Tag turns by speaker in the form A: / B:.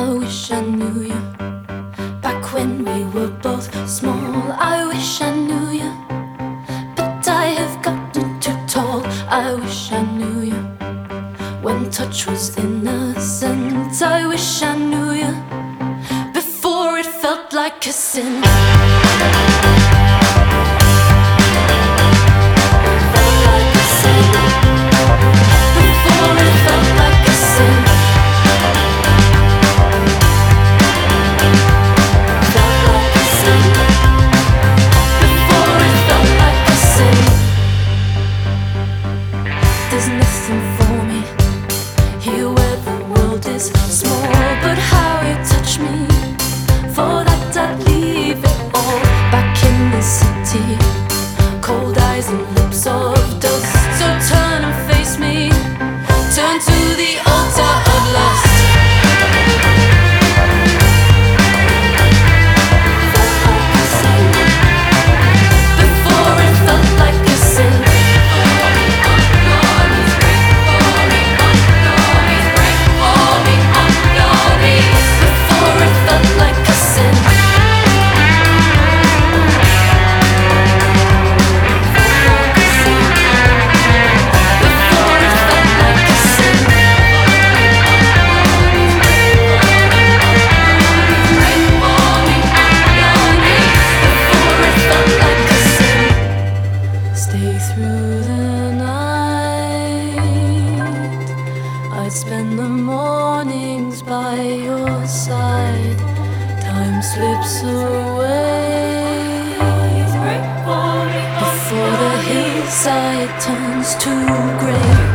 A: I wish I knew you back when we were both small. I wish I knew you, but I have gotten too tall. I wish I knew you when touch was innocent. I wish I knew you before it felt like a sin. There's nothing for me here where the world is small, but how you touch me, for that I'd leave it all. Back in the city, cold eyes and lips of dust. So turn and face me, turn to the altar of lust. Before it felt like a sin. Through the night, I'd spend the mornings by your side. Time slips away before the hillside turns to grey.